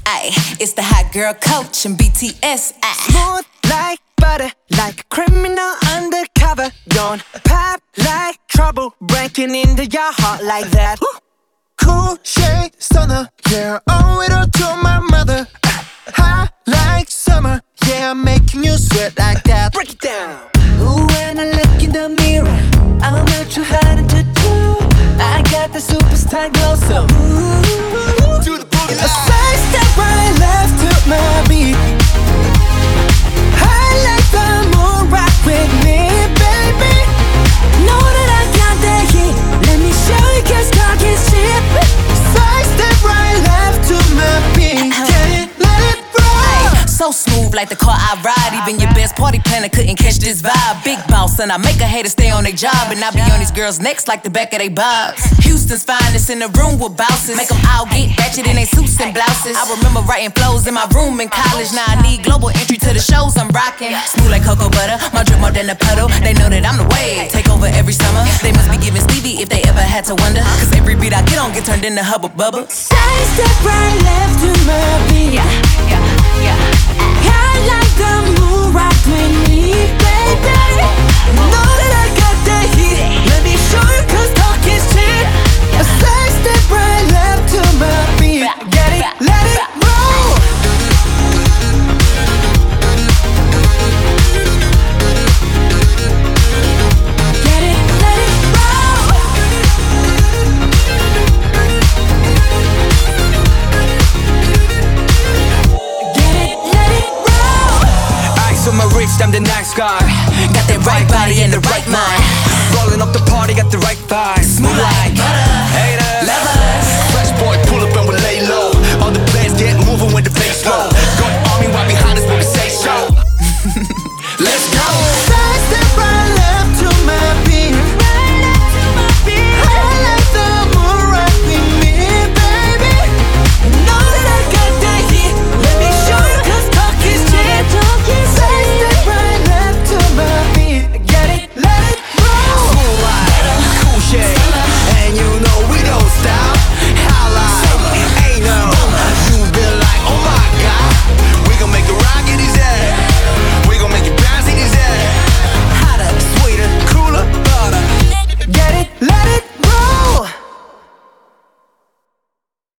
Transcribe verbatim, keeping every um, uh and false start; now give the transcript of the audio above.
Ay, it's the hot girl coach and B T S. Ay. Smooth like butter, like a criminal undercover. Don't pop like trouble, breaking into your heart like that. Cool shade stunner, yeah, owe it all to my mother. Hot like summer, yeah, I'm making you sweat like that. Break it down. Ooh, when I look in the mirror, I'm not too hard to do. I got the superstar glow, so ooh, Do the boogie a side step right left to my beat. I like the moon, rock with me, baby. Know that I got that heat. Let me show you, 'cause talk is cheap. Side step right left to my beat. Get it, let it roll. So smooth like the car I ride. Even your best party planner couldn't catch this vibe. Big boss and I make a hater stay on their job. And I be on these girls' necks like the back of they bobs. Houston's finest in the room with bouncers. Make them all get ratchet in they suits and blouses. I remember writing flows in my room in college. Now I need global entry to the shows I'm rocking. Smooth like cocoa butter, my drip more than a puddle. They know that I'm the wave, take over every summer. They must be giving Stevie if they ever had to wonder. 'Cause every beat I get on get turned into Hubba Bubba. Side step right left to my beat. Yeah, yeah, yeah. I like the moon, rock with me, baby. Know that I got that heat. Let me show you, 'cause talk is cheap. A side step right left to my beat. Get it, let it roll. Get it, let it roll. Get it, let it roll. Ice on my wrist, I'm the nice guy. Got that right body and the right mind. Rolling up the party, got the right vibe. Smooth like butter.